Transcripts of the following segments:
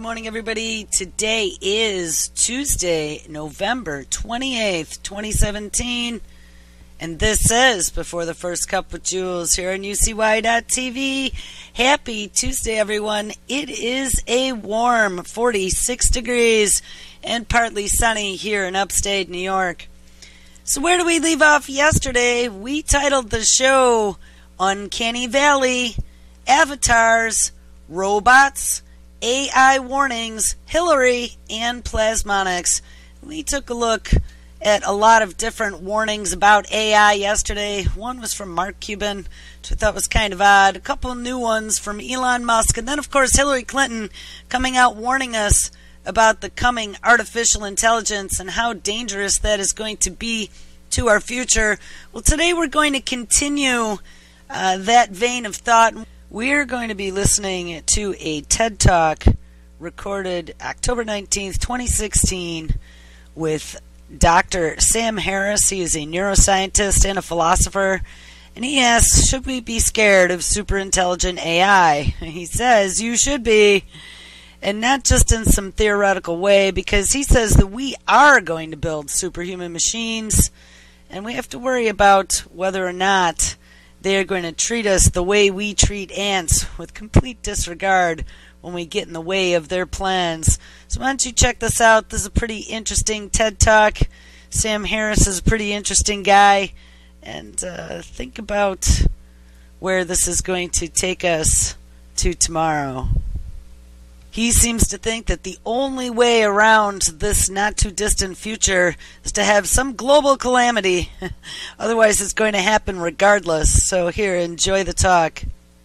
morning, everybody. Today is Tuesday, November 28th, 2017. And this is Before the First Cup with Jules here on UCY.TV. Happy Tuesday, everyone. It is a warm 46 degrees and partly sunny here in upstate New York. So where do we leave off yesterday? We titled the show Uncanny Valley, Avatars, Robots, AI Warnings, Hillary, and Plasmonics. We took a look at a lot of different warnings about AI yesterday. One was from Mark Cuban, which I thought was kind of odd. A couple new ones from Elon Musk. And then, of course, Hillary Clinton coming out warning us about the coming artificial intelligence and how dangerous that is going to be to our future. Well, today we're going to continue that vein of thought. We're going to be listening to a TED Talk recorded October 19th, 2016 with Dr. Sam Harris. He is a neuroscientist and a philosopher, and he asks, should we be scared of superintelligent AI? He says, you should be, and not just in some theoretical way, because he says that we are going to build superhuman machines, and we have to worry about whether or not they are going to treat us the way we treat ants, with complete disregard when we get in the way of their plans. So why don't you check this out? This is a pretty interesting TED Talk. Sam Harris is a pretty interesting guy. And think about where this is going to take us to tomorrow. He seems to think that the only way around this not-too-distant future is to have some global calamity. Otherwise, it's going to happen regardless. So here, enjoy the talk.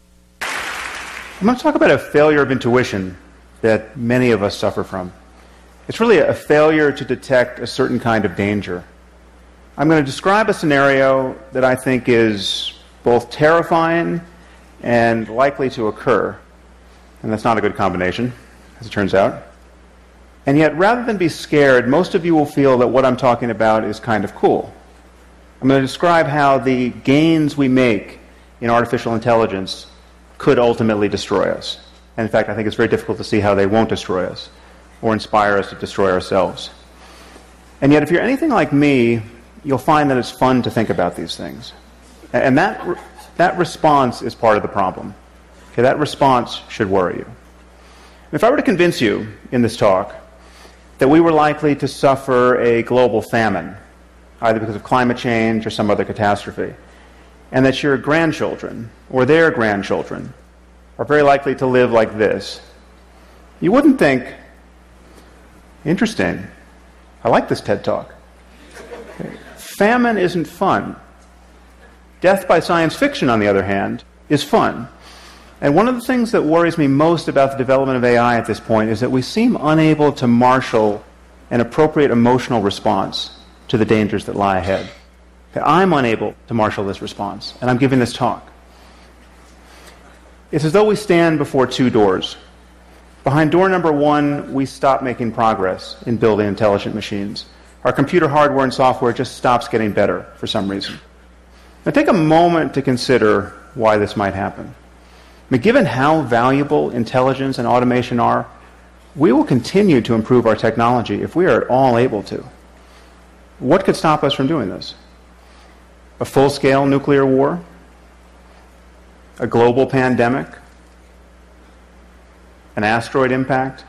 I'm going to talk about a failure of intuition that many of us suffer from. It's really a failure to detect a certain kind of danger. I'm going to describe a scenario that I think is both terrifying and likely to occur. And that's not a good combination, as it turns out. And yet, rather than be scared, most of you will feel that what I'm talking about is kind of cool. I'm going to describe how the gains we make in artificial intelligence could ultimately destroy us. And in fact, I think it's very difficult to see how they won't destroy us or inspire us to destroy ourselves. And yet, if you're anything like me, you'll find that it's fun to think about these things. And that response is part of the problem. Okay, that response should worry you. If I were to convince you in this talk that we were likely to suffer a global famine, either because of climate change or some other catastrophe, and that your grandchildren or their grandchildren are very likely to live like this, you wouldn't think, interesting, I like this TED Talk. Okay. Famine isn't fun. Death by science fiction, on the other hand, is fun. And one of the things that worries me most about the development of AI at this point is that we seem unable to marshal an appropriate emotional response to the dangers that lie ahead. Okay, I'm unable to marshal this response, and I'm giving this talk. It's as though we stand before two doors. Behind door number one, we stop making progress in building intelligent machines. Our computer hardware and software just stops getting better for some reason. Now take a moment to consider why this might happen. I mean, given how valuable intelligence and automation are, we will continue to improve our technology if we are at all able to. What could stop us from doing this? A full-scale nuclear war? A global pandemic? An asteroid impact?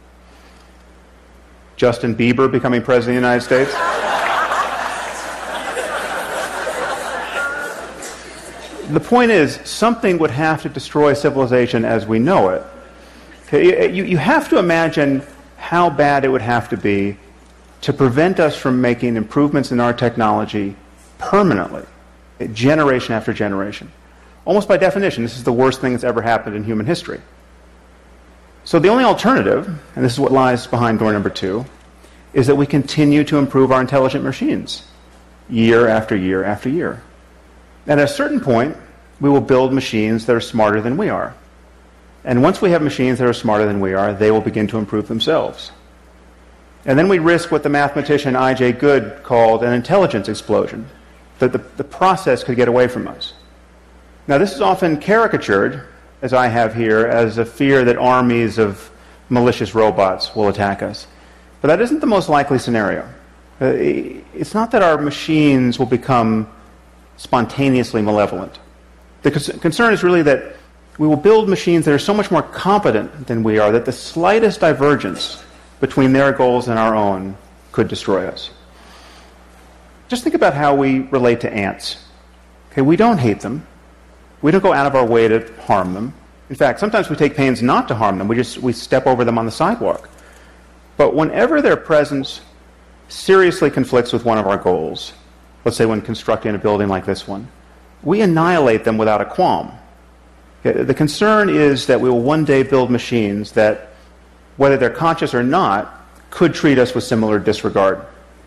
Justin Bieber becoming president of the United States? The point is, something would have to destroy civilization as we know it. Okay, you have to imagine how bad it would have to be to prevent us from making improvements in our technology permanently, generation after generation. Almost by definition, this is the worst thing that's ever happened in human history. So the only alternative, and this is what lies behind door number two, is that we continue to improve our intelligent machines year after year after year. And at a certain point, we will build machines that are smarter than we are. And once we have machines that are smarter than we are, they will begin to improve themselves. And then we risk what the mathematician I.J. Good called an intelligence explosion, that the process could get away from us. Now, this is often caricatured, as I have here, as a fear that armies of malicious robots will attack us. But that isn't the most likely scenario. It's not that our machines will become spontaneously malevolent. The concern is really that we will build machines that are so much more competent than we are that the slightest divergence between their goals and our own could destroy us. Just think about how we relate to ants. Okay, we don't hate them. We don't go out of our way to harm them. In fact, sometimes we take pains not to harm them. We step over them on the sidewalk. But whenever their presence seriously conflicts with one of our goals, let's say when constructing a building like this one, we annihilate them without a qualm. Okay, the concern is that we will one day build machines that, whether they're conscious or not, could treat us with similar disregard.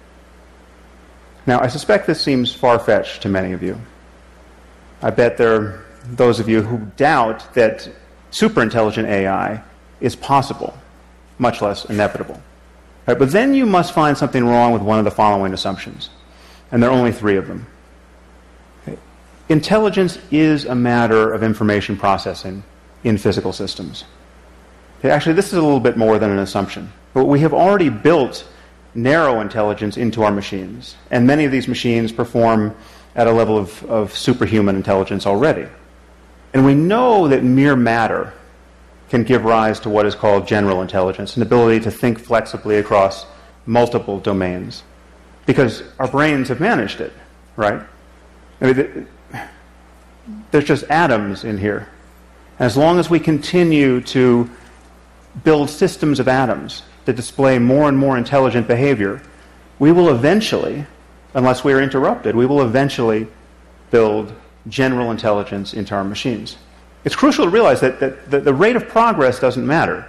Now, I suspect this seems far-fetched to many of you. I bet there are those of you who doubt that superintelligent AI is possible, much less inevitable. Right, but then you must find something wrong with one of the following assumptions, and there are only three of them. Okay. Intelligence is a matter of information processing in physical systems. Okay, actually, this is a little bit more than an assumption, but we have already built narrow intelligence into our machines, and many of these machines perform at a level of superhuman intelligence already. And we know that mere matter can give rise to what is called general intelligence, an ability to think flexibly across multiple domains, because our brains have managed it, right? I mean, there's just atoms in here. And as long as we continue to build systems of atoms that display more and more intelligent behavior, we will eventually, unless we are interrupted, we will eventually build general intelligence into our machines. It's crucial to realize that the rate of progress doesn't matter.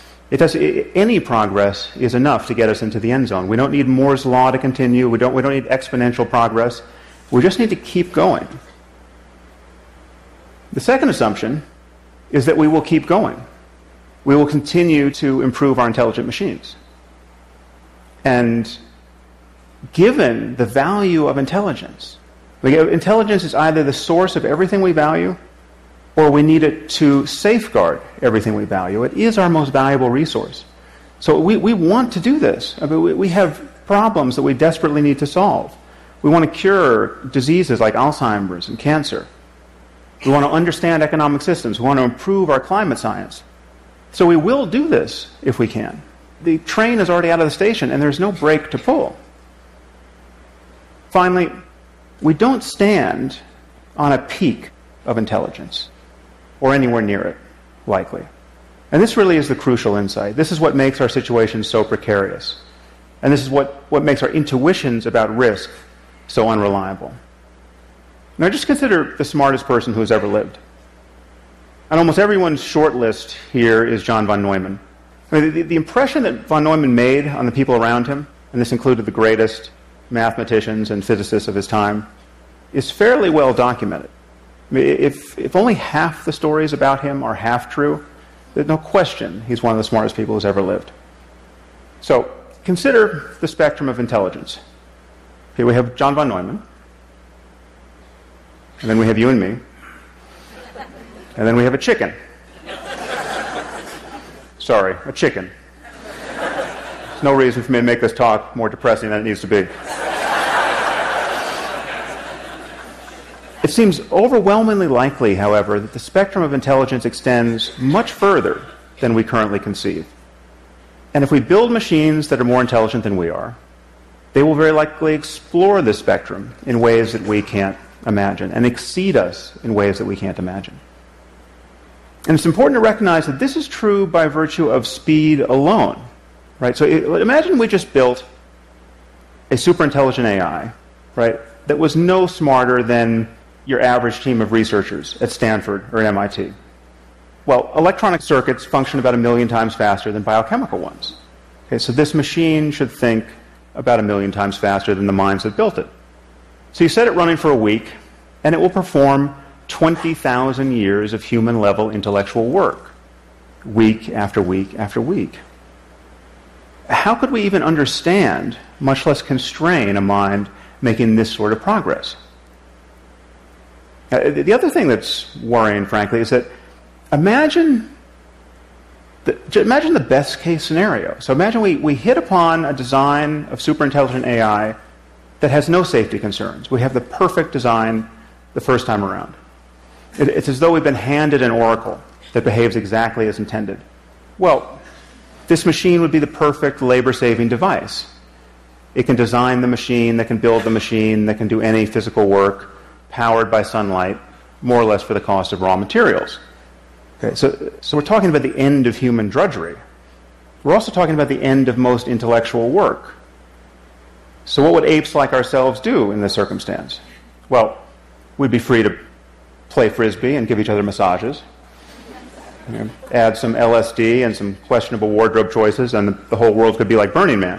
Any progress is enough to get us into the end zone. We don't need Moore's law to continue. We don't need exponential progress. We just need to keep going. The second assumption is that we will keep going. We will continue to improve our intelligent machines. And given the value of intelligence, intelligence is either the source of everything we value, or we need it to safeguard everything we value. It is our most valuable resource. So we want to do this. I mean, we have problems that we desperately need to solve. We want to cure diseases like Alzheimer's and cancer. We want to understand economic systems. We want to improve our climate science. So we will do this if we can. The train is already out of the station, and there's no brake to pull. Finally, we don't stand on a peak of intelligence, or anywhere near it, likely. And this really is the crucial insight. This is what makes our situation so precarious. And this is what makes our intuitions about risk so unreliable. Now just consider the smartest person who has ever lived. On almost everyone's short list here is John von Neumann. I mean, the impression that von Neumann made on the people around him, and this included the greatest mathematicians and physicists of his time, is fairly well documented. I mean, if only half the stories about him are half true, there's no question he's one of the smartest people who's ever lived. So consider the spectrum of intelligence. Here we have John von Neumann, and then we have you and me, and then we have a chicken. Sorry, a chicken. There's no reason for me to make this talk more depressing than it needs to be. It seems overwhelmingly likely, however, that the spectrum of intelligence extends much further than we currently conceive. And if we build machines that are more intelligent than we are, they will very likely explore this spectrum in ways that we can't imagine and exceed us in ways that we can't imagine. And it's important to recognize that this is true by virtue of speed alone. Right? So imagine we just built a superintelligent AI, right, that was no smarter than your average team of researchers at Stanford or at MIT. Well, electronic circuits function about 1 million times faster than biochemical ones. Okay, so this machine should think about 1 million times faster than the minds that built it. So you set it running for a week, and it will perform 20,000 years of human-level intellectual work, week after week after week. How could we even understand, much less constrain, a mind making this sort of progress? The other thing that's worrying, frankly, is that imagine Imagine the best case scenario. So imagine we hit upon a design of superintelligent AI that has no safety concerns. We have the perfect design the first time around. It's as though we've been handed an oracle that behaves exactly as intended. Well, this machine would be the perfect labor-saving device. It can design the machine, that can build the machine, that can do any physical work, powered by sunlight, more or less for the cost of raw materials. Okay, so we're talking about the end of human drudgery. We're also talking about the end of most intellectual work. So what would apes like ourselves do in this circumstance? Well, we'd be free to play Frisbee and give each other massages. Add some LSD and some questionable wardrobe choices, and the whole world could be like Burning Man.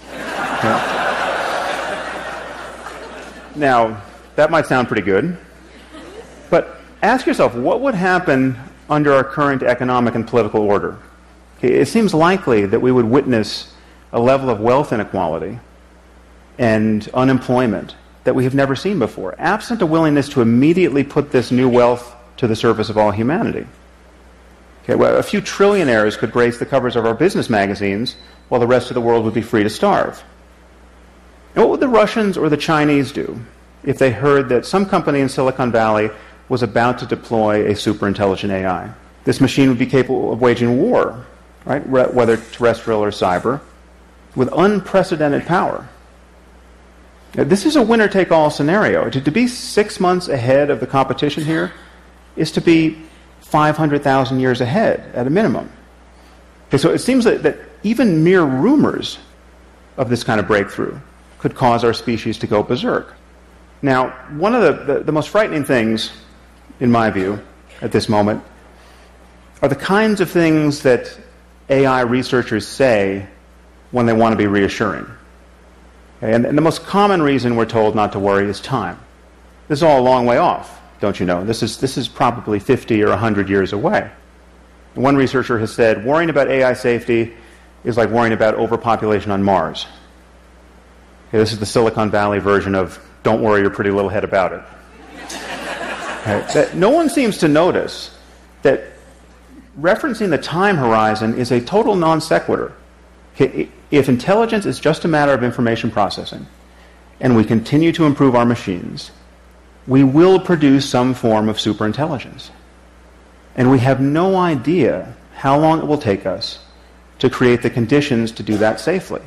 Now, that might sound pretty good, but ask yourself, what would happen under our current economic and political order? Okay, it seems likely that we would witness a level of wealth inequality and unemployment that we have never seen before, absent a willingness to immediately put this new wealth to the service of all humanity. Okay, well, a few trillionaires could grace the covers of our business magazines while the rest of the world would be free to starve. And what would the Russians or the Chinese do if they heard that some company in Silicon Valley was about to deploy a superintelligent AI? This machine would be capable of waging war, right, whether terrestrial or cyber, with unprecedented power. Now, this is a winner-take-all scenario. To be 6 months ahead of the competition here is to be 500,000 years ahead at a minimum. Okay, so it seems that even mere rumors of this kind of breakthrough could cause our species to go berserk. Now, one of the most frightening things, in my view, at this moment, are the kinds of things that AI researchers say when they want to be reassuring. Okay, and the most common reason we're told not to worry is time. This is all a long way off, don't you know? This is probably 50 or 100 years away. And one researcher has said, worrying about AI safety is like worrying about overpopulation on Mars. Okay, this is the Silicon Valley version of don't worry your pretty little head about it. Okay, no one seems to notice that referencing the time horizon is a total non sequitur. Okay, if intelligence is just a matter of information processing, and we continue to improve our machines, we will produce some form of superintelligence. And we have no idea how long it will take us to create the conditions to do that safely.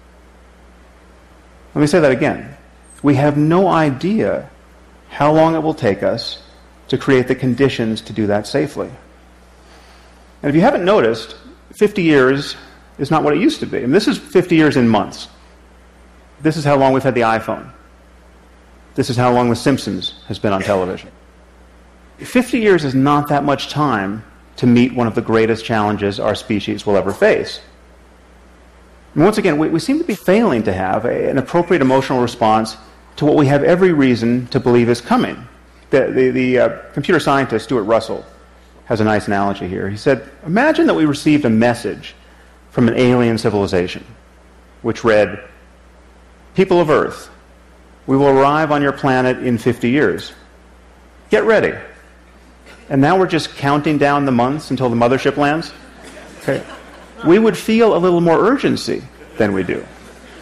Let me say that again. We have no idea how long it will take us to create the conditions to do that safely. And if you haven't noticed, 50 years is not what it used to be. And this is 50 years in months. This is how long we've had the iPhone. This is how long The Simpsons has been on television. 50 years is not that much time to meet one of the greatest challenges our species will ever face. And once again, we seem to be failing to have an appropriate emotional response to what we have every reason to believe is coming. The computer scientist Stuart Russell has a nice analogy here. He said, imagine that we received a message from an alien civilization, which read, "People of Earth, we will arrive on your planet in 50 years. Get ready." And now we're just counting down the months until the mothership lands. Okay. We would feel a little more urgency than we do.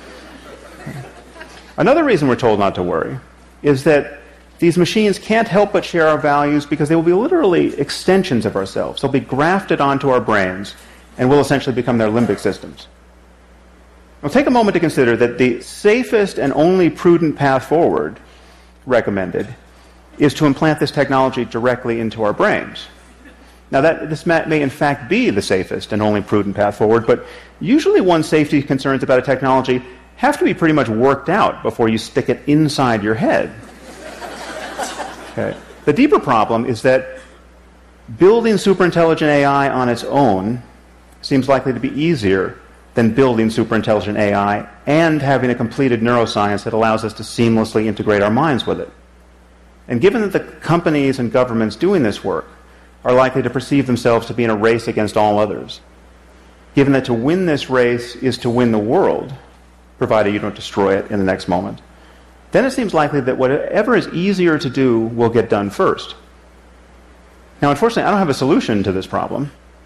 Another reason we're told not to worry is that these machines can't help but share our values because they will be literally extensions of ourselves. They'll be grafted onto our brains and will essentially become their limbic systems. Now take a moment to consider that the safest and only prudent path forward recommended is to implant this technology directly into our brains. Now, this may in fact be the safest and only prudent path forward, but usually one's safety concerns about a technology have to be pretty much worked out before you stick it inside your head. Okay. The deeper problem is that building superintelligent AI on its own seems likely to be easier than building superintelligent AI and having a completed neuroscience that allows us to seamlessly integrate our minds with it. And given that the companies and governments doing this work are likely to perceive themselves to be in a race against all others, given that to win this race is to win the world, provided you don't destroy it in the next moment, then it seems likely that whatever is easier to do will get done first. Now, unfortunately, I don't have a solution to this problem.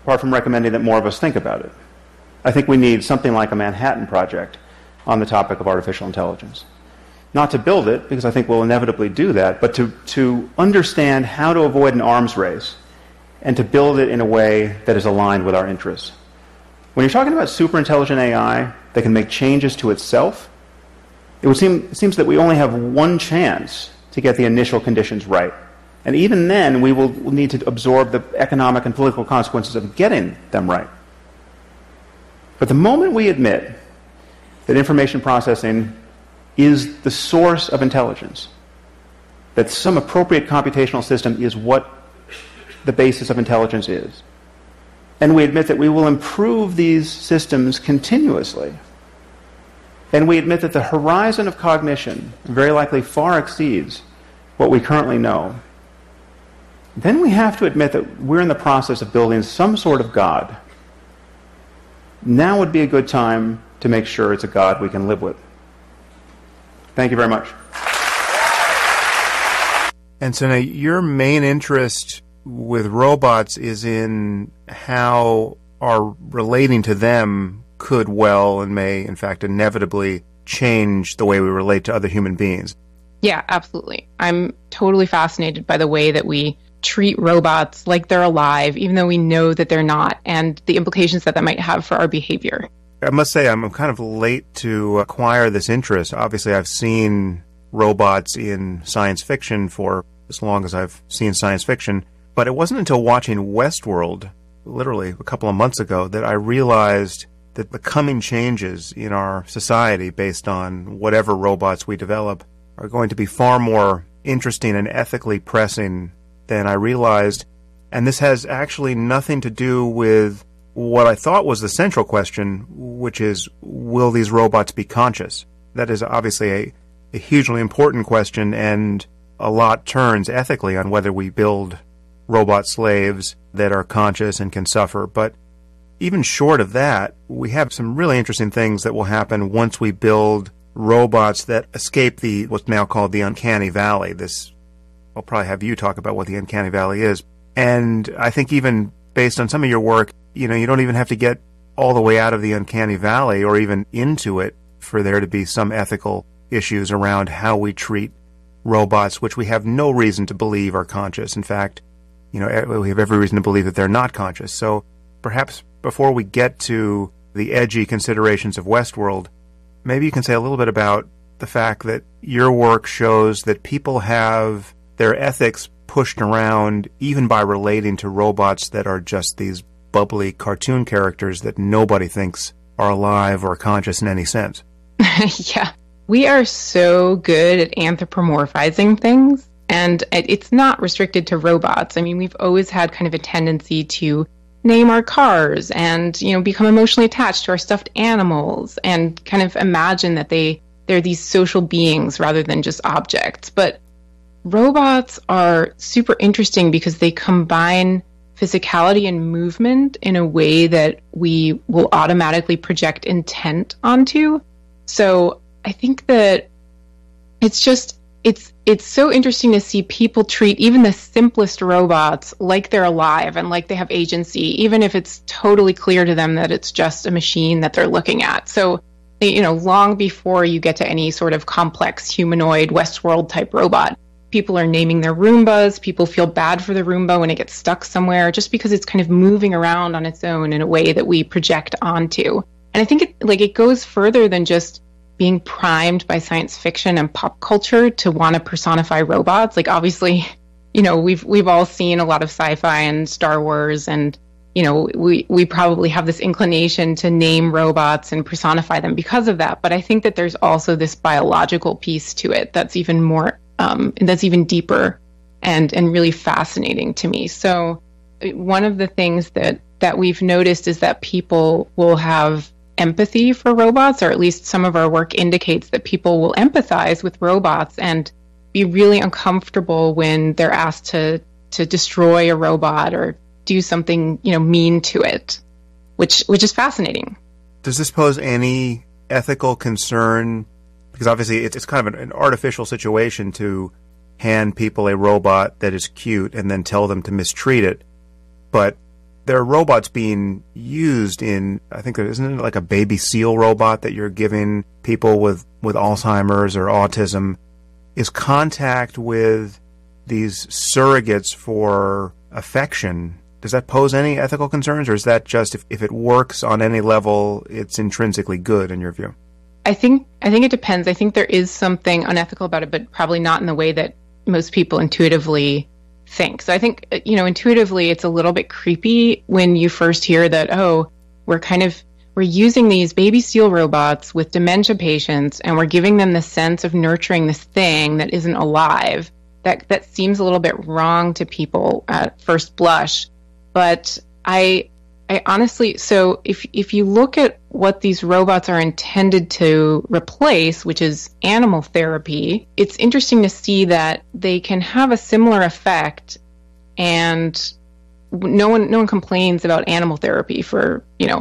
apart from recommending that more of us think about it. I think we need something like a Manhattan Project on the topic of artificial intelligence. Not to build it, because I think we'll inevitably do that, but to understand how to avoid an arms race and to build it in a way that is aligned with our interests. When you're talking about superintelligent AI that can make changes to itself, it seems that we only have one chance to get the initial conditions right. And even then, we will need to absorb the economic and political consequences of getting them right. But the moment we admit that information processing is the source of intelligence, that some appropriate computational system is what the basis of intelligence is, and we admit that we will improve these systems continuously, and we admit that the horizon of cognition very likely far exceeds what we currently know, then we have to admit that we're in the process of building some sort of God. Now would be a good time to make sure it's a God we can live with. Thank you very much. And so now your main interest with robots is in how our relating to them could well and may, in fact, inevitably change the way we relate to other human beings. Yeah, absolutely. I'm totally fascinated by the way that we treat robots like they're alive, even though we know that they're not, and the implications that might have for our behavior. I must say I'm kind of late to acquire this interest. Obviously, I've seen robots in science fiction for as long as I've seen science fiction, but it wasn't until watching Westworld, literally a couple of months ago, that I realized that the coming changes in our society based on whatever robots we develop are going to be far more interesting and ethically pressing than I realized. And this has actually nothing to do with what I thought was the central question, which is, will these robots be conscious? That is obviously a hugely important question, and a lot turns ethically on whether we build robot slaves that are conscious and can suffer. But even short of that, we have some really interesting things that will happen once we build robots that escape what's now called the uncanny valley. I'll probably have you talk about what the uncanny valley is. And I think even based on some of your work, you don't even have to get all the way out of the uncanny valley or even into it for there to be some ethical issues around how we treat robots, which we have no reason to believe are conscious. In fact, we have every reason to believe that they're not conscious. So perhaps before we get to the edgy considerations of Westworld, maybe you can say a little bit about the fact that your work shows that people have their ethics pushed around even by relating to robots that are just these bubbly cartoon characters that nobody thinks are alive or conscious in any sense. Yeah. We are so good at anthropomorphizing things, and it's not restricted to robots. I mean, we've always had kind of a tendency to name our cars and, become emotionally attached to our stuffed animals and kind of imagine that they're these social beings rather than just objects. But robots are super interesting because they combine physicality and movement in a way that we will automatically project intent onto. So I think that it's so interesting to see people treat even the simplest robots like they're alive and like they have agency, even if it's totally clear to them that it's just a machine that they're looking at. So, long before you get to any sort of complex humanoid Westworld type robot, people are naming their Roombas. People feel bad for the Roomba when it gets stuck somewhere just because it's kind of moving around on its own in a way that we project onto. And I think it goes further than just being primed by science fiction and pop culture to want to personify robots. Like, obviously, we've all seen a lot of sci-fi and Star Wars, and we probably have this inclination to name robots and personify them because of that. But I think that there's also this biological piece to it that's even more that's even deeper and really fascinating to me. So one of the things that we've noticed is that people will have empathy for robots, or at least some of our work indicates that people will empathize with robots and be really uncomfortable when they're asked to destroy a robot or do something, mean to it, which is fascinating. Does this pose any ethical concern? Because obviously it's kind of an artificial situation to hand people a robot that is cute and then tell them to mistreat it. But there are robots being used in, I think, isn't it like a baby seal robot that you're giving people with Alzheimer's or autism? Is contact with these surrogates for affection, does that pose any ethical concerns, or is that just if it works on any level, it's intrinsically good in your view? I think it depends. I think there is something unethical about it, but probably not in the way that most people intuitively think. So I think, intuitively it's a little bit creepy when you first hear that, oh, we're using these baby seal robots with dementia patients and we're giving them the sense of nurturing this thing that isn't alive. That seems a little bit wrong to people at first blush. But I honestly, so if you look at what these robots are intended to replace, which is animal therapy, it's interesting to see that they can have a similar effect, and no one complains about animal therapy for,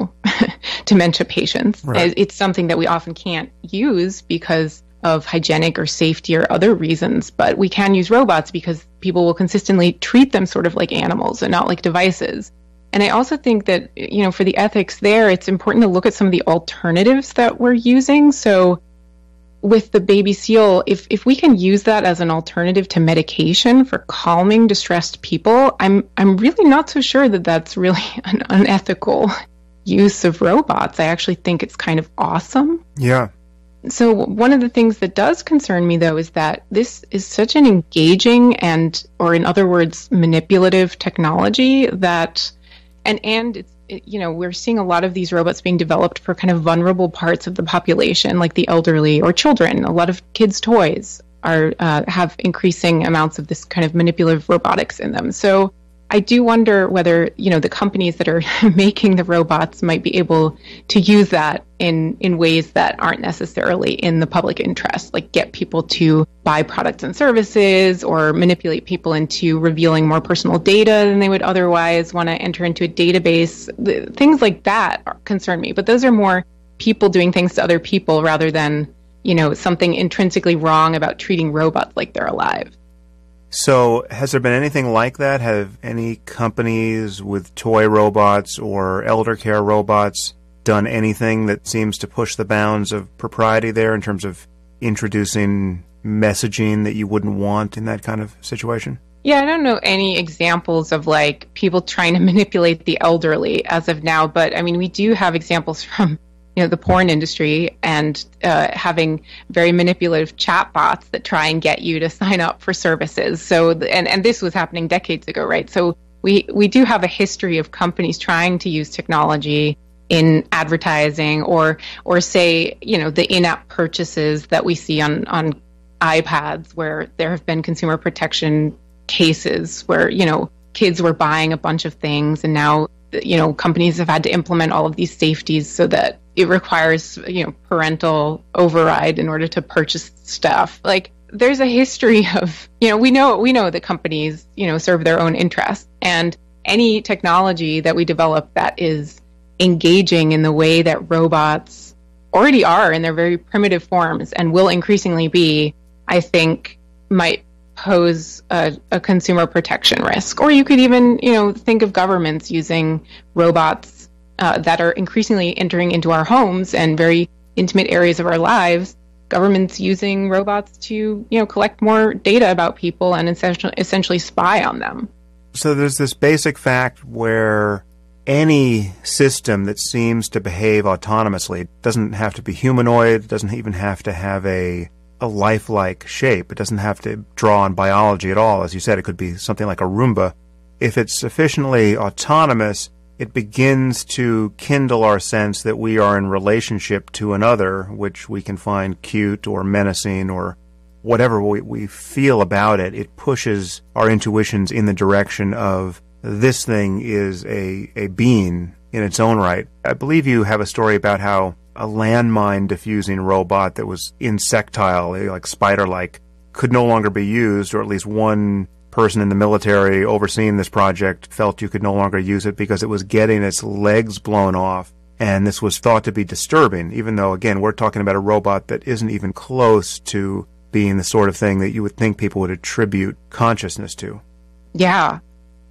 dementia patients. Right. It's something that we often can't use because of hygienic or safety or other reasons, but we can use robots because people will consistently treat them sort of like animals and not like devices. And I also think that, for the ethics there, it's important to look at some of the alternatives that we're using. So with the baby seal, if we can use that as an alternative to medication for calming distressed people, I'm really not so sure that that's really an unethical use of robots. I actually think it's kind of awesome. Yeah. So one of the things that does concern me, though, is that this is such an engaging or in other words, manipulative technology that, and it's, we're seeing a lot of these robots being developed for kind of vulnerable parts of the population, like the elderly or children. A lot of kids' toys have increasing amounts of this kind of manipulative robotics in them. So I do wonder whether, the companies that are making the robots might be able to use that in ways that aren't necessarily in the public interest, like get people to buy products and services or manipulate people into revealing more personal data than they would otherwise want to enter into a database. Things like that concern me, but those are more people doing things to other people rather than, something intrinsically wrong about treating robots like they're alive. So has there been anything like that? Have any companies with toy robots or elder care robots done anything that seems to push the bounds of propriety there in terms of introducing messaging that you wouldn't want in that kind of situation? Yeah, I don't know any examples of people trying to manipulate the elderly as of now, but I mean, we do have examples from the porn industry and having very manipulative chatbots that try and get you to sign up for services. So, and this was happening decades ago, right? So we do have a history of companies trying to use technology in advertising or say, the in-app purchases that we see on iPads, where there have been consumer protection cases where, kids were buying a bunch of things and now, companies have had to implement all of these safeties so that it requires, parental override in order to purchase stuff. There's a history of, we know that companies, serve their own interests, and any technology that we develop that is engaging in the way that robots already are in their very primitive forms and will increasingly be, I think might pose a consumer protection risk. Or you could even, think of governments using robots that are increasingly entering into our homes and very intimate areas of our lives. Governments using robots to, collect more data about people and essentially spy on them. So there's this basic fact where any system that seems to behave autonomously doesn't have to be humanoid, doesn't even have to have a lifelike shape. It doesn't have to draw on biology at all. As you said, it could be something like a Roomba. If it's sufficiently autonomous, it begins to kindle our sense that we are in relationship to another, which we can find cute or menacing or whatever we feel about it. It pushes our intuitions in the direction of this thing is a being in its own right. I believe you have a story about how a landmine diffusing robot that was insectile, like spider-like, could no longer be used, or at least one person in the military overseeing this project felt you could no longer use it because it was getting its legs blown off. And this was thought to be disturbing, even though, again, we're talking about a robot that isn't even close to being the sort of thing that you would think people would attribute consciousness to. Yeah.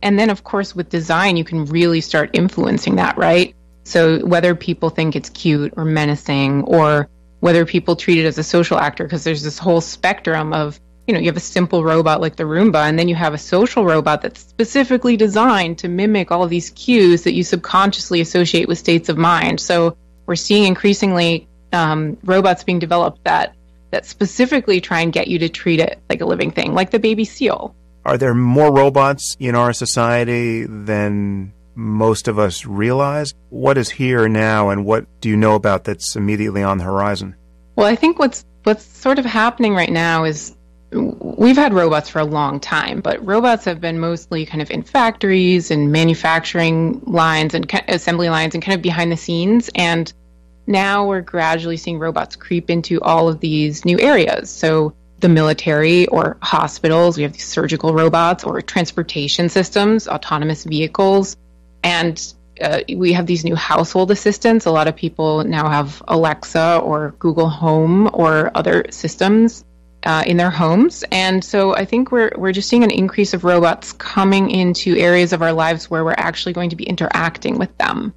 And then, of course, with design, you can really start influencing that, right? So whether people think it's cute or menacing, or whether people treat it as a social actor, because there's this whole spectrum of, you have a simple robot like the Roomba, and then you have a social robot that's specifically designed to mimic all of these cues that you subconsciously associate with states of mind. So we're seeing increasingly robots being developed that specifically try and get you to treat it like a living thing, like the baby seal. Are there more robots in our society than most of us realize? What is here now, and what do you know about that's immediately on the horizon? Well, I think what's sort of happening right now is we've had robots for a long time, but robots have been mostly kind of in factories and manufacturing lines and assembly lines and kind of behind the scenes. And now we're gradually seeing robots creep into all of these new areas. So the military or hospitals, we have these surgical robots, or transportation systems, autonomous vehicles. And we have these new household assistants. A lot of people now have Alexa or Google Home or other systems in their homes. And so I think we're just seeing an increase of robots coming into areas of our lives where we're actually going to be interacting with them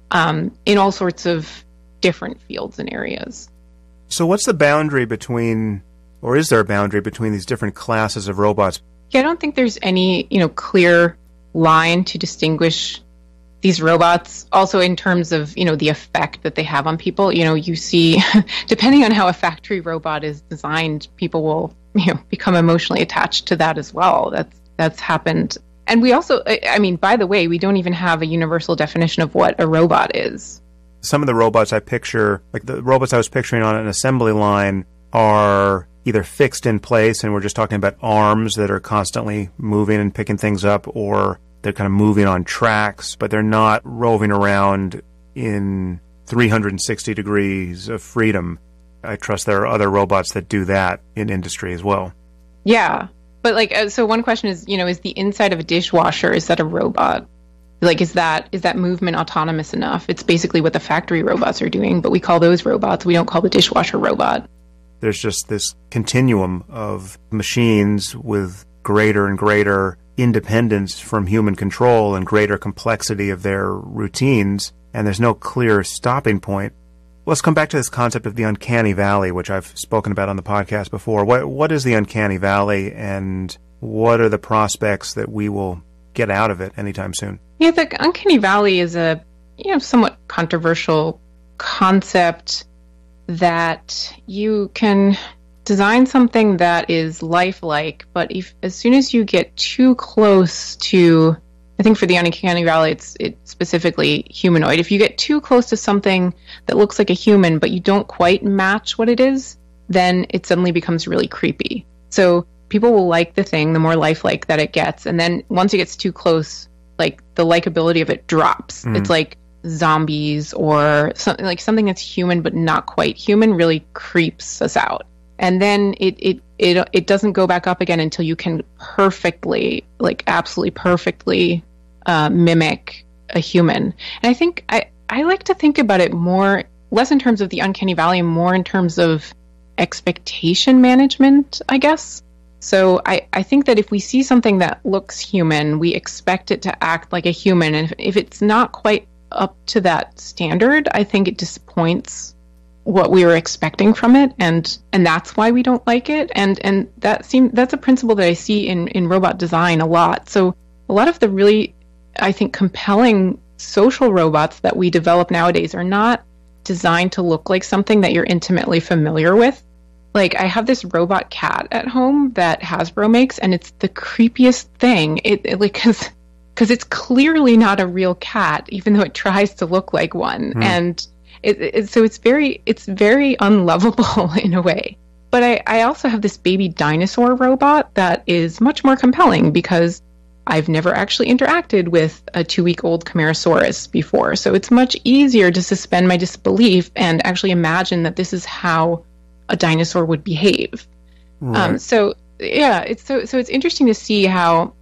in all sorts of different fields and areas. So what's the boundary between, or is there a boundary between these different classes of robots? Yeah, I don't think there's any, clear line to distinguish these robots. Also in terms of, the effect that they have on people. You see, depending on how a factory robot is designed, people will, become emotionally attached to that as well. That's happened. And we also, by the way, we don't even have a universal definition of what a robot is. Some of the robots I picture, like the robots I was picturing on an assembly line, are either fixed in place, and we're just talking about arms that are constantly moving and picking things up, or they're kind of moving on tracks, but they're not roving around in 360 degrees of freedom. I trust there are other robots that do that in industry as well. Yeah. But so one question is, is the inside of a dishwasher, is that a robot? Is that movement autonomous enough? It's basically what the factory robots are doing, but we call those robots. We don't call the dishwasher robot. There's just this continuum of machines with greater and greater independence from human control and greater complexity of their routines, and there's no clear stopping point. Let's come back to this concept of the uncanny valley, which I've spoken about on the podcast before. What is the uncanny valley, and what are the prospects that we will get out of it anytime soon? Yeah, the uncanny valley is a somewhat controversial concept that you can design something that is lifelike, but as soon as you get too close to, I think for the uncanny valley, it's specifically humanoid. If you get too close to something that looks like a human, but you don't quite match what it is, then it suddenly becomes really creepy. So people will like the thing the more lifelike that it gets, and then once it gets too close, the likability of it drops. It's like zombies or something that's human but not quite human really creeps us out. And then it doesn't go back up again until you can perfectly, absolutely perfectly mimic a human. And I think I like to think about it less in terms of the uncanny valley, more in terms of expectation management, I guess. So I think that if we see something that looks human, we expect it to act like a human. And if it's not quite up to that standard, I think it disappoints what we were expecting from it, and that's why we don't like it. And that's a principle that I see in robot design a lot. So a lot of the really, I think, compelling social robots that we develop nowadays are not designed to look like something that you're intimately familiar with. I have this robot cat at home that Hasbro makes, and it's the creepiest thing. Because it's clearly not a real cat, even though it tries to look like one. And so it's very unlovable in a way. But I also have this baby dinosaur robot that is much more compelling because I've never actually interacted with a 2-week-old Camarasaurus before. So it's much easier to suspend my disbelief and actually imagine that this is how a dinosaur would behave. Right. So it's interesting to see how,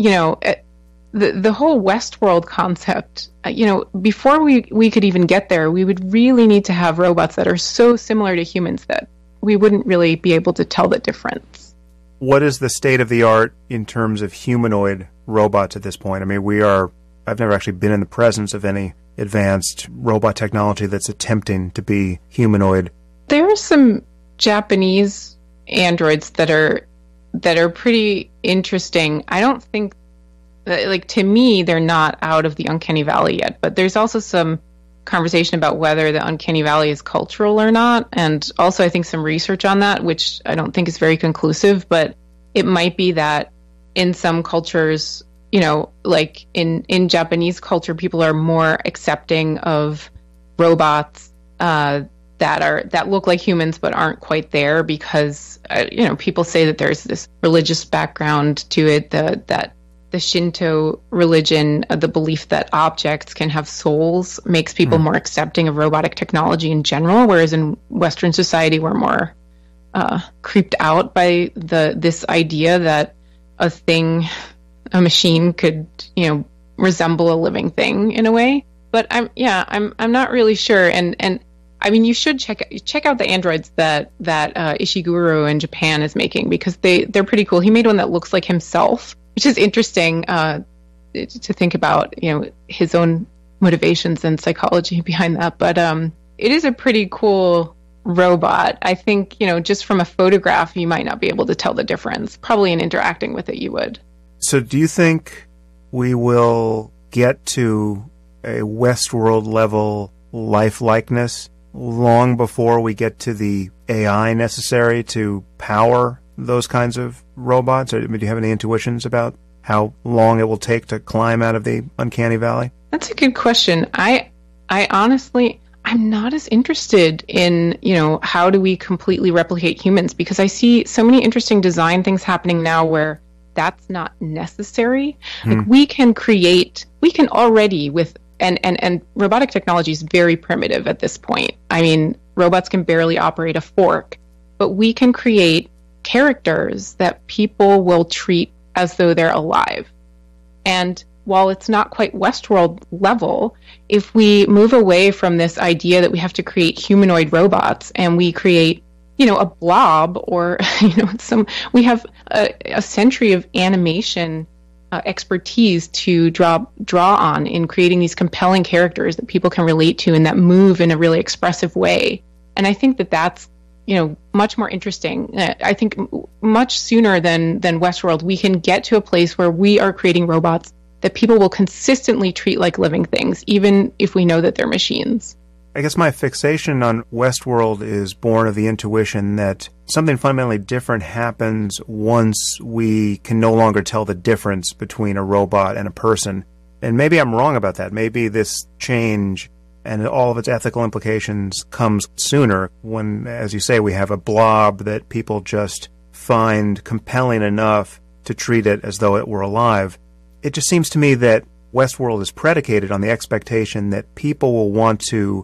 the whole Westworld concept, before we could even get there, we would really need to have robots that are so similar to humans that we wouldn't really be able to tell the difference. What is the state of the art in terms of humanoid robots at this point. I mean, I've never actually been in the presence of any advanced robot technology that's attempting to be humanoid. There are some Japanese androids that are pretty interesting. I don't think that, like, to me, they're not out of the uncanny valley yet, but there's also some conversation about whether the uncanny valley is cultural or not, and also I think some research on that, which I don't think is very conclusive, but it might be that in some cultures, you know, like in Japanese culture, people are more accepting of robots that look like humans but aren't quite there because you know, people say that there's this religious background to it, that the Shinto religion, the belief that objects can have souls, makes people more accepting of robotic technology in general, whereas in Western society we're more creeped out by this idea that a machine could, you know, resemble a living thing in a way. But I'm not really sure. And I mean, you should check out the androids that Ishiguro in Japan is making, because they're pretty cool. He made one that looks like himself, which is interesting to think about, you know, his own motivations and psychology behind that. But it is a pretty cool robot. I think, you know, just from a photograph, you might not be able to tell the difference. Probably in interacting with it, you would. So do you think we will get to a Westworld level lifelikeness long before we get to the AI necessary to power those kinds of robots? Or do you have any intuitions about how long it will take to climb out of the uncanny valley? That's a good question. I honestly, I'm not as interested in, you know, how do we completely replicate humans, because I see so many interesting design things happening now where that's not necessary. Like we can already with and robotic technology is very primitive at this point. I mean, robots can barely operate a fork, but we can create characters that people will treat as though they're alive. And while it's not quite Westworld level, if we move away from this idea that we have to create humanoid robots and we create, you know, a blob or, you know, we have a century of animation expertise to draw on in creating these compelling characters that people can relate to and that move in a really expressive way. And I think that that's, you know, much more interesting. I think much sooner than Westworld, we can get to a place where we are creating robots that people will consistently treat like living things, even if we know that they're machines. I guess my fixation on Westworld is born of the intuition that something fundamentally different happens once we can no longer tell the difference between a robot and a person. And maybe I'm wrong about that. Maybe this change and all of its ethical implications comes sooner when, as you say, we have a blob that people just find compelling enough to treat it as though it were alive. It just seems to me that Westworld is predicated on the expectation that people will want to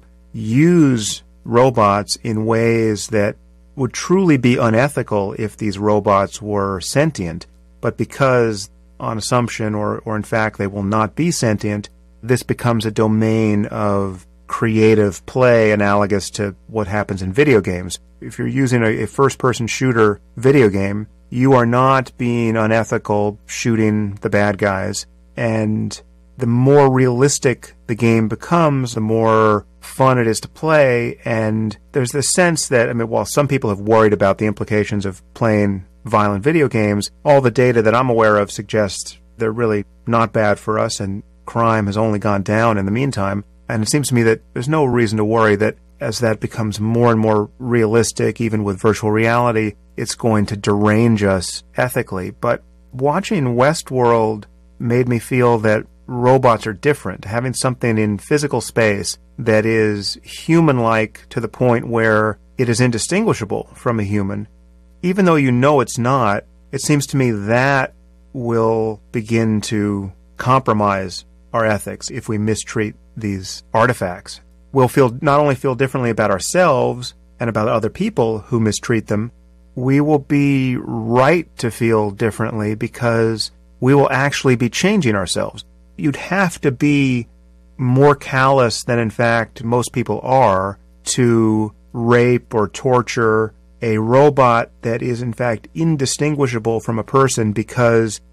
use robots in ways that would truly be unethical if these robots were sentient. But because, on assumption or in fact they will not be sentient, this becomes a domain of creative play analogous to what happens in video games. If you're using a first-person shooter video game, you are not being unethical shooting the bad guys. And the more realistic the game becomes, the more fun it is to play. And there's this sense that, I mean, while some people have worried about the implications of playing violent video games, all the data that I'm aware of suggests they're really not bad for us, and crime has only gone down in the meantime. And it seems to me that there's no reason to worry that as that becomes more and more realistic, even with virtual reality, it's going to derange us ethically. But watching Westworld made me feel that robots are different. Having something in physical space that is human-like to the point where it is indistinguishable from a human, even though you know it's not, it seems to me that will begin to compromise our ethics if we mistreat these artifacts. We'll not only feel differently about ourselves and about other people who mistreat them, we will be right to feel differently because we will actually be changing ourselves. You'd have to be more callous than, in fact, most people are to rape or torture a robot that is, in fact, indistinguishable from a person because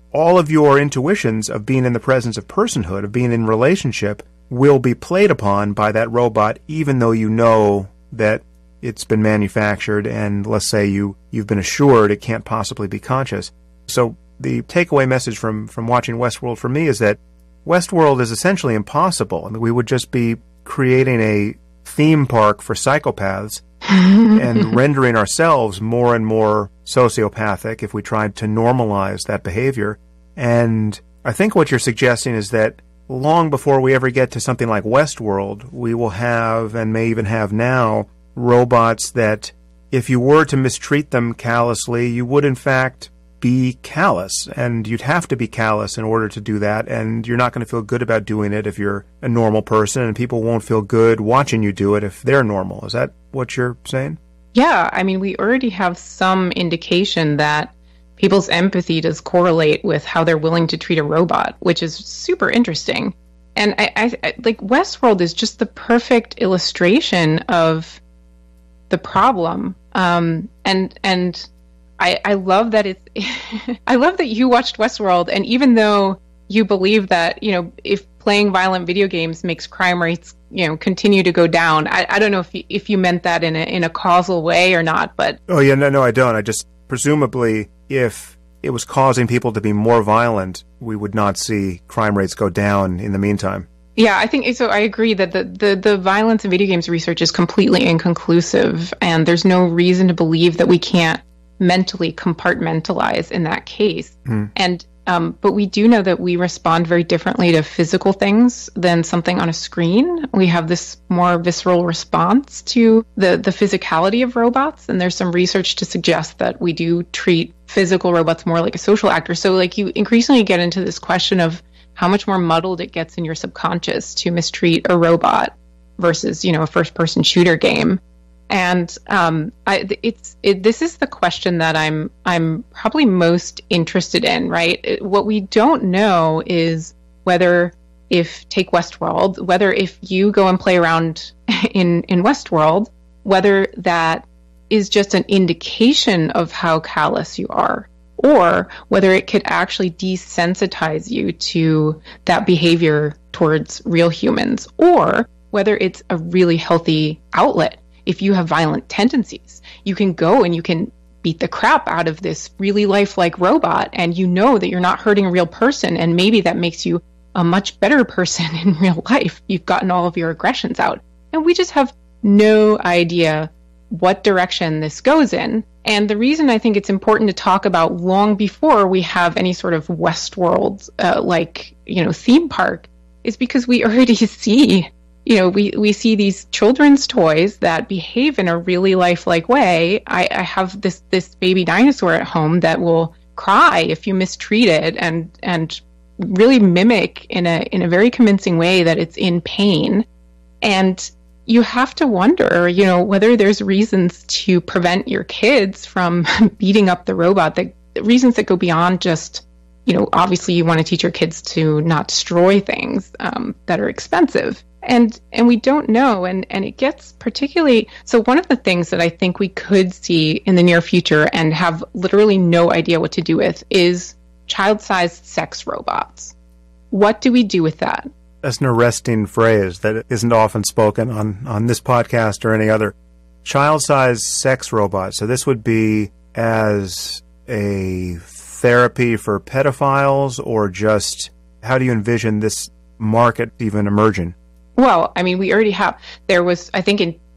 all of your intuitions of being in the presence of personhood, of being in relationship, will be played upon by that robot, even though you know that it's been manufactured and let's say you've been assured it can't possibly be conscious. So the takeaway message from watching Westworld for me is that Westworld is essentially impossible. I mean, we would just be creating a theme park for psychopaths and rendering ourselves more and more sociopathic if we tried to normalize that behavior. And I think what you're suggesting is that long before we ever get to something like Westworld, we will have, and may even have now, robots that, if you were to mistreat them callously, you would in fact be callous, and you'd have to be callous in order to do that, and you're not going to feel good about doing it if you're a normal person, and people won't feel good watching you do it if they're normal. Is that what you're saying? Yeah, I mean, we already have some indication that people's empathy does correlate with how they're willing to treat a robot, which is super interesting. And I like Westworld is just the perfect illustration of the problem. And I love that it's I love that you watched Westworld, and even though you believe that, you know, if playing violent video games makes crime rates, you know, continue to go down, I don't know if you meant that in a causal way or not, but oh yeah, no, I don't. I just presumably if it was causing people to be more violent, we would not see crime rates go down in the meantime. Yeah, I think so. I agree that the violence in video games research is completely inconclusive, and there's no reason to believe that we can't mentally compartmentalize in that case. And but we do know that we respond very differently to physical things than something on a screen. We have this more visceral response to the physicality of robots, and there's some research to suggest that we do treat physical robots more like a social actor. So like you increasingly get into this question of how much more muddled it gets in your subconscious to mistreat a robot versus, you know, a first-person shooter game. And this is the question that I'm probably most interested in, right? What we don't know is whether take Westworld, whether if you go and play around in Westworld, whether that is just an indication of how callous you are, or whether it could actually desensitize you to that behavior towards real humans, or whether it's a really healthy outlet. If you have violent tendencies, you can go and you can beat the crap out of this really lifelike robot, and you know that you're not hurting a real person, and maybe that makes you a much better person in real life. You've gotten all of your aggressions out. And we just have no idea what direction this goes in. And the reason I think it's important to talk about long before we have any sort of Westworld theme park is because we already see, you know, we see these children's toys that behave in a really lifelike way. I have this baby dinosaur at home that will cry if you mistreat it, and really mimic in a very convincing way that it's in pain. And you have to wonder, you know, whether there's reasons to prevent your kids from beating up the robot, reasons that go beyond just, you know, obviously you want to teach your kids to not destroy things that are expensive. And we don't know, and it gets particularly, so one of the things that I think we could see in the near future and have literally no idea what to do with is child-sized sex robots. What do we do with that? That's an arresting phrase that isn't often spoken on this podcast or any other. Child-sized sex robots. So this would be as a therapy for pedophiles, or just how do you envision this market even emerging? Well, I mean, we already have. There was, I think in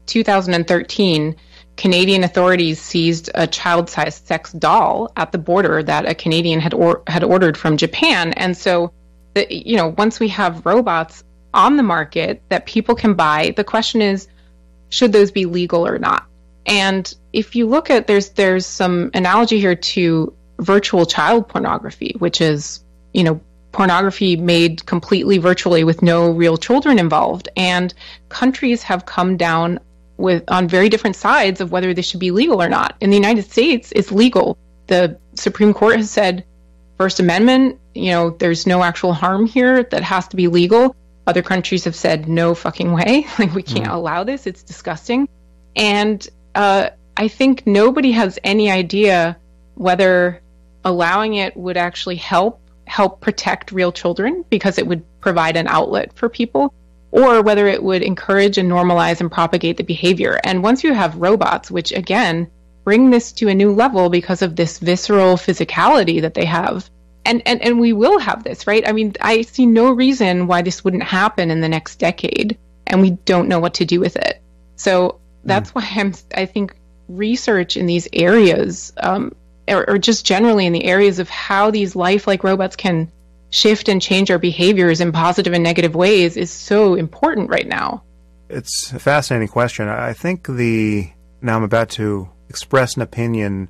2013, Canadian authorities seized a child-sized sex doll at the border that a Canadian had ordered from Japan. And so, you know, once we have robots on the market that people can buy, the question is, should those be legal or not? And if you look at, there's some analogy here to virtual child pornography, which is, you know, pornography made completely virtually with no real children involved. And countries have come down on very different sides of whether this should be legal or not. In the United States, it's legal. The Supreme Court has said, First Amendment, you know, there's no actual harm here, that has to be legal. Other countries have said, no fucking way. Like, we can't allow this. It's disgusting. And I think nobody has any idea whether allowing it would actually help help protect real children because it would provide an outlet for people, or whether it would encourage and normalize and propagate the behavior. And once you have robots, which again bring this to a new level because of this visceral physicality that they have, and we will have this, right? I mean, I see no reason why this wouldn't happen in the next decade, and we don't know what to do with it. So that's why I think research in these areas, or just generally in the areas of how these lifelike robots can shift and change our behaviors in positive and negative ways, is so important right now. It's a fascinating question. I think now I'm about to express an opinion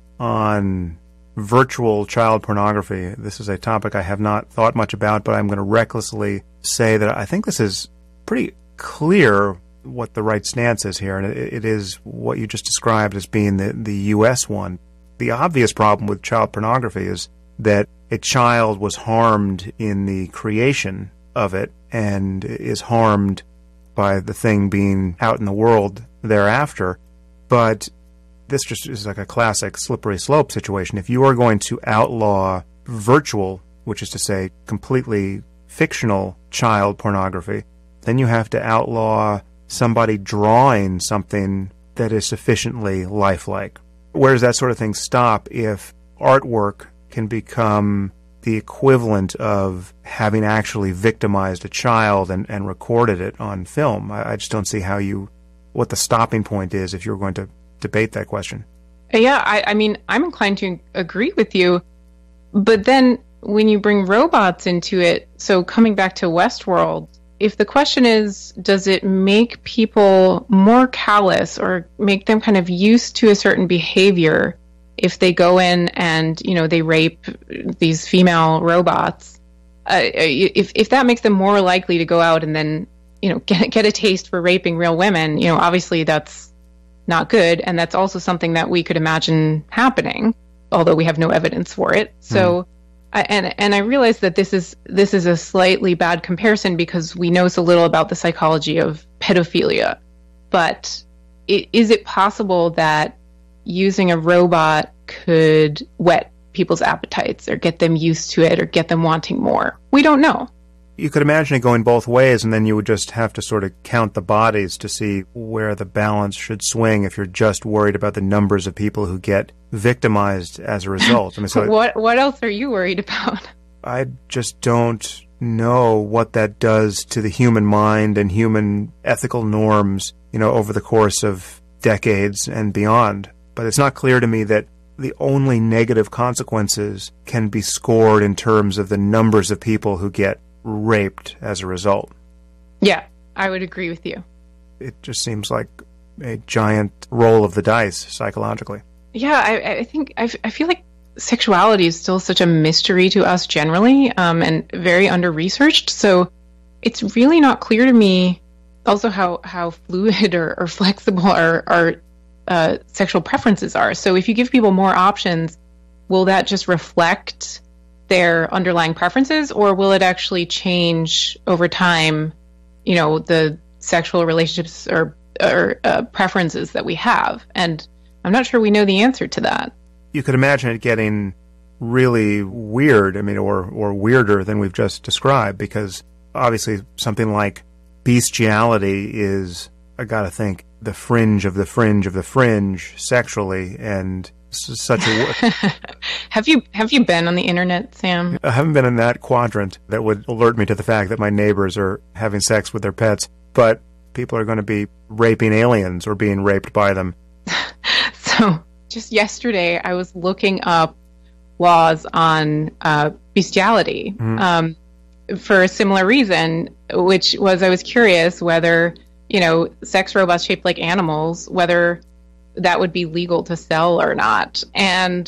on virtual child pornography. This is a topic I have not thought much about, but I'm going to recklessly say that I think this is pretty clear what the right stance is here, and it is what you just described as being the U.S. one. The obvious problem with child pornography is that a child was harmed in the creation of it and is harmed by the thing being out in the world thereafter. But this just is like a classic slippery slope situation. If you are going to outlaw virtual, which is to say completely fictional child pornography, then you have to outlaw somebody drawing something that is sufficiently lifelike. Where does that sort of thing stop if artwork can become the equivalent of having actually victimized a child and recorded it on film? I just don't see what the stopping point is if you're going to debate that question. Yeah, I mean, I'm inclined to agree with you. But then when you bring robots into it, so coming back to Westworld, if the question is, does it make people more callous or make them kind of used to a certain behavior if they go in and, they rape these female robots, if that makes them more likely to go out and then, get a taste for raping real women, obviously that's not good. And that's also something that we could imagine happening, although we have no evidence for it. So, and I realize that this is a slightly bad comparison because we know so little about the psychology of pedophilia. But is it possible that using a robot could whet people's appetites or get them used to it or get them wanting more? We don't know. You could imagine it going both ways, and then you would just have to sort of count the bodies to see where the balance should swing if you're just worried about the numbers of people who get victimized as a result. I mean, so what else are you worried about? I just don't know what that does to the human mind and human ethical norms, over the course of decades and beyond. But it's not clear to me that the only negative consequences can be scored in terms of the numbers of people who get raped as a result. Yeah, I would agree with you. It just seems like a giant roll of the dice psychologically. Yeah, I feel like sexuality is still such a mystery to us generally, and very under-researched. So it's really not clear to me also how fluid or flexible our sexual preferences are. So if you give people more options, will that just reflect their underlying preferences, or will it actually change over time, the sexual relationships or preferences that we have? And I'm not sure we know the answer to that. You could imagine it getting really weird, or weirder than we've just described, because obviously something like bestiality is, I gotta think, the fringe of the fringe of the fringe sexually, and such a Have you been on the internet, Sam? I haven't been in that quadrant that would alert me to the fact that my neighbors are having sex with their pets, but people are going to be raping aliens or being raped by them. So just yesterday I was looking up laws on bestiality for a similar reason, which was I was curious whether, sex robots shaped like animals, whether that would be legal to sell or not. And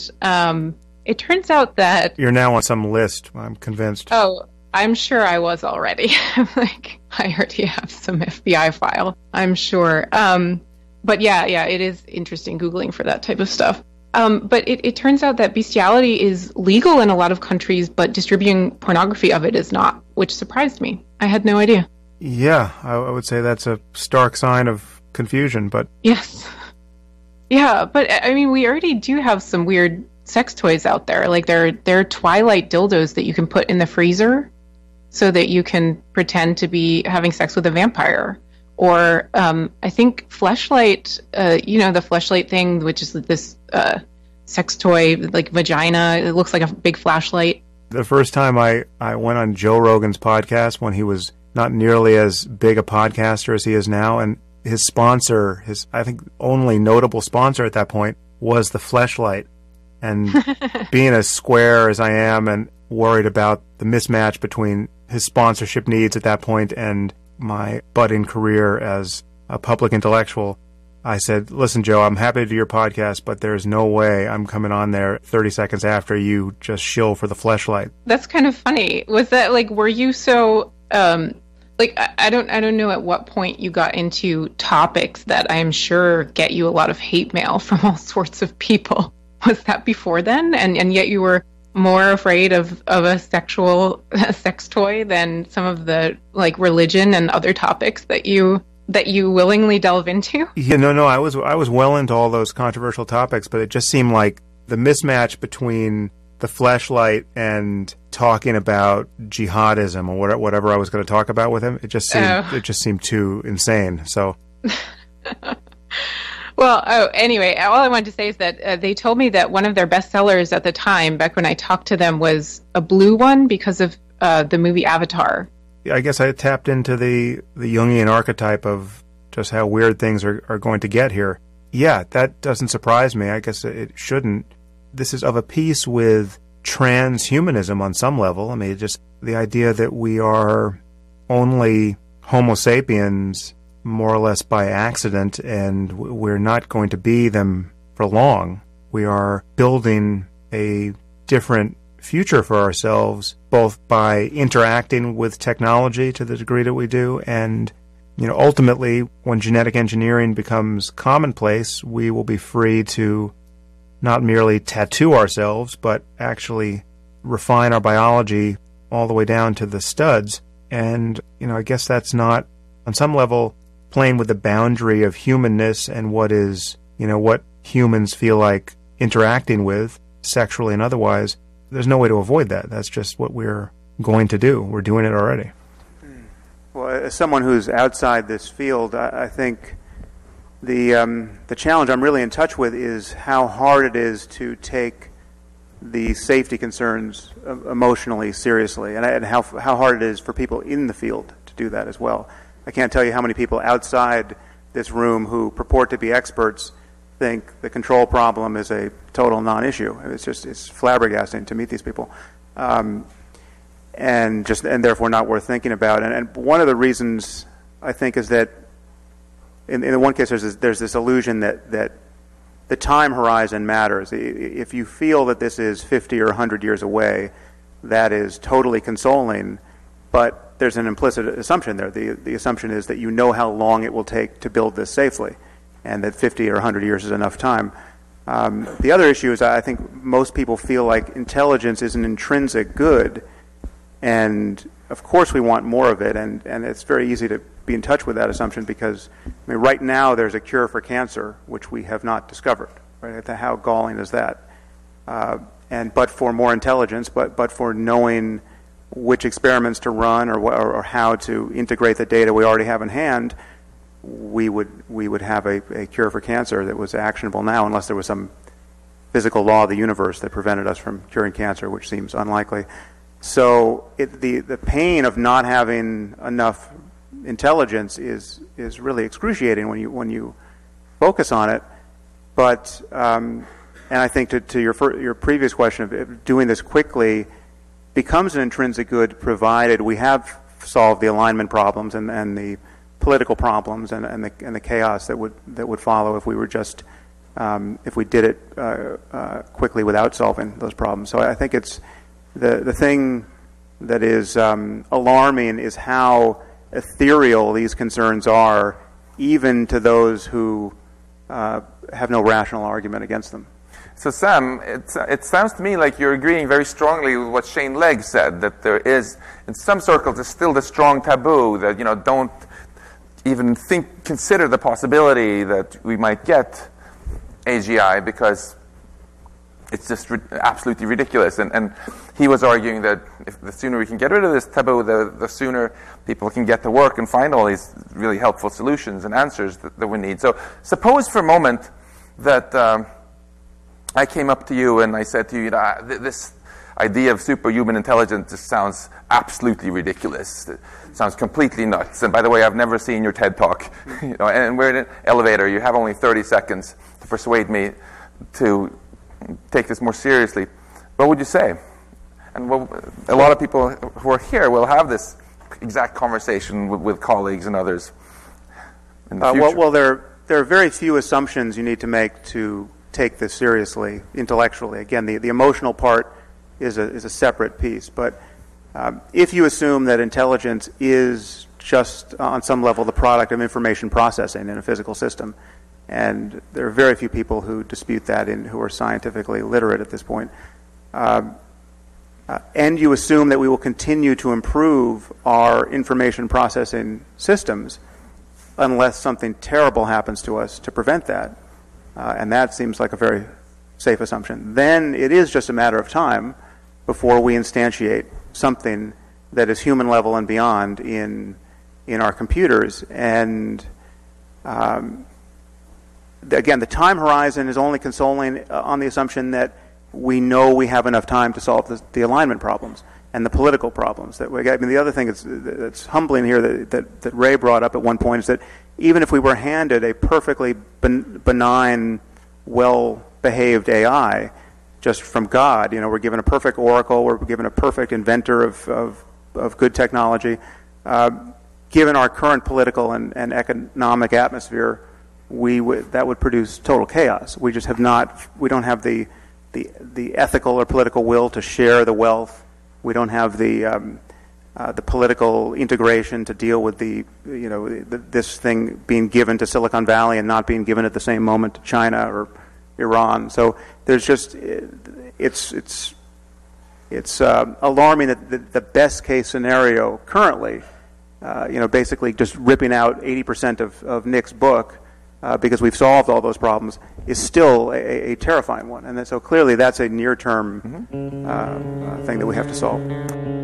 it turns out that... You're now on some list, I'm convinced. Oh, I'm sure I was already. I already have some FBI file, I'm sure. But yeah, it is interesting Googling for that type of stuff. But it turns out that bestiality is legal in a lot of countries, but distributing pornography of it is not, which surprised me. I had no idea. Yeah, I would say that's a stark sign of confusion, but... Yes. Yeah, but we already do have some weird sex toys out there. Like there are Twilight dildos that you can put in the freezer so that you can pretend to be having sex with a vampire. Or I think Fleshlight, the Fleshlight thing, which is this sex toy, like vagina. It looks like a big flashlight. The first time I went on Joe Rogan's podcast when he was not nearly as big a podcaster as he is now, and his sponsor, his I think only notable sponsor at that point, was the Fleshlight. And being as square as I am and worried about the mismatch between his sponsorship needs at that point and my budding career as a public intellectual, I said, listen, Joe, I'm happy to do your podcast, but there's no way I'm coming on there 30 seconds after you just shill for the Fleshlight. That's kind of funny. Was that like, were you so, I don't know at what point you got into topics that I'm sure get you a lot of hate mail from all sorts of people. Was that before then? And yet you were more afraid of a sex toy than some of the like religion and other topics that you willingly delve into? Yeah, no, I was well into all those controversial topics, but it just seemed like the mismatch between the Fleshlight and talking about jihadism or whatever I was going to talk about with him, it just seemed too insane. So. Well, anyway, all I wanted to say is that they told me that one of their bestsellers at the time, back when I talked to them, was a blue one because of the movie Avatar. I guess I tapped into the Jungian archetype of just how weird things are going to get here. Yeah, that doesn't surprise me. I guess it shouldn't. This is of a piece with transhumanism on some level. I mean, just the idea that we are only Homo sapiens more or less by accident, and we're not going to be them for long. We are building a different future for ourselves, both by interacting with technology to the degree that we do, and ultimately, when genetic engineering becomes commonplace, we will be free to not merely tattoo ourselves, but actually refine our biology all the way down to the studs. And, I guess that's not, on some level, playing with the boundary of humanness and what is, what humans feel like interacting with, sexually and otherwise. There's no way to avoid that. That's just what we're going to do. We're doing it already. Well, as someone who's outside this field, I think the challenge I'm really in touch with is how hard it is to take the safety concerns emotionally seriously, and how hard it is for people in the field to do that as well. I can't tell you how many people outside this room who purport to be experts think the control problem is a total non-issue. It's flabbergasting to meet these people, and therefore not worth thinking about. And one of the reasons I think is that in the one case there's this illusion that the time horizon matters. If you feel that this is 50 or 100 years away, that is totally consoling, but there's an implicit assumption there. The assumption is that you know how long it will take to build this safely, and that 50 or 100 years is enough time. The other issue is I think most people feel like intelligence is an intrinsic good, and of course we want more of it, and it's very easy to be in touch with that assumption because right now there's a cure for cancer, which we have not discovered. Right? How galling is that? But for more intelligence, but for knowing which experiments to run or how to integrate the data we already have in hand, we would have a cure for cancer that was actionable now, unless there was some physical law of the universe that prevented us from curing cancer, which seems unlikely. So the pain of not having enough intelligence is really excruciating when you focus on it. But and I think to your previous question of doing this quickly becomes an intrinsic good, provided we have solved the alignment problems and the political problems and the chaos that would follow if we were just if we did it quickly without solving those problems. So I think it's the thing that is alarming is how ethereal these concerns are, even to those who have no rational argument against them. So Sam, it sounds to me like you're agreeing very strongly with what Shane Legg said, that there is, in some circles, there's still the strong taboo that, don't even consider the possibility that we might get AGI because it's just absolutely ridiculous. And he was arguing that if the sooner we can get rid of this taboo, the sooner people can get to work and find all these really helpful solutions and answers that we need. So suppose for a moment that I came up to you and I said to you, this idea of superhuman intelligence just sounds absolutely ridiculous. It sounds completely nuts. And by the way, I've never seen your TED Talk. And we're in an elevator. You have only 30 seconds to persuade me to take this more seriously. What would you say? And a lot of people who are here will have this exact conversation with colleagues and others in the future. Well, there are very few assumptions you need to make to take this seriously intellectually. Again, the emotional part is a separate piece. But if you assume that intelligence is just on some level the product of information processing in a physical system, and there are very few people who dispute that who are scientifically literate at this point, and you assume that we will continue to improve our information processing systems unless something terrible happens to us to prevent that, and that seems like a very safe assumption, then it is just a matter of time before we instantiate something that is human level and beyond in our computers. And again, the time horizon is only consoling on the assumption that we know we have enough time to solve the alignment problems and the political problems. The other thing that's humbling here that Ray brought up at one point is that even if we were handed a perfectly benign, well-behaved AI just from God, we're given a perfect oracle, we're given a perfect inventor of good technology, given our current political and economic atmosphere, that would produce total chaos. We just we don't have the ethical or political will to share the wealth. We don't have the political integration to deal with this thing being given to Silicon Valley and not being given at the same moment to China or Iran. So there's just it's alarming that the best case scenario currently, basically just ripping out 80% of Nick's book because we've solved all those problems, is still a terrifying one. And so clearly that's a near-term thing that we have to solve.